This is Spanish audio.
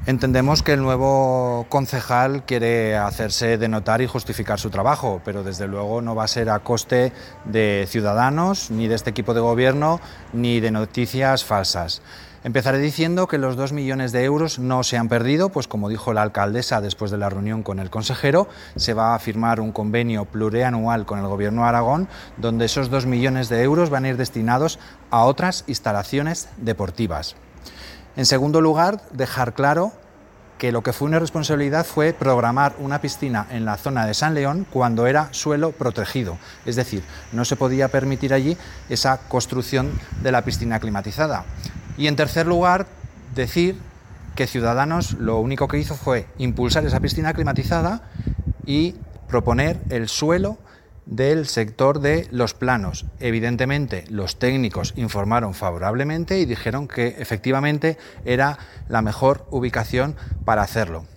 Entendemos que el nuevo concejal quiere hacerse de notar y justificar su trabajo, pero desde luego no va a ser a coste de Ciudadanos, ni de este equipo de gobierno, ni de noticias falsas. Empezaré diciendo que los 2 millones de euros no se han perdido, pues como dijo la alcaldesa después de la reunión con el consejero, se va a firmar un convenio plurianual con el Gobierno de Aragón, donde esos 2 millones de euros van a ir destinados a otras instalaciones deportivas. En segundo lugar, dejar claro que lo que fue una irresponsabilidad fue programar una piscina en la zona de San León cuando era suelo protegido. Es decir, no se podía permitir allí esa construcción de la piscina climatizada. Y en tercer lugar, decir que Ciudadanos lo único que hizo fue impulsar esa piscina climatizada y proponer el suelo del sector de Los Planos. Evidentemente, los técnicos informaron favorablemente y dijeron que efectivamente era la mejor ubicación para hacerlo.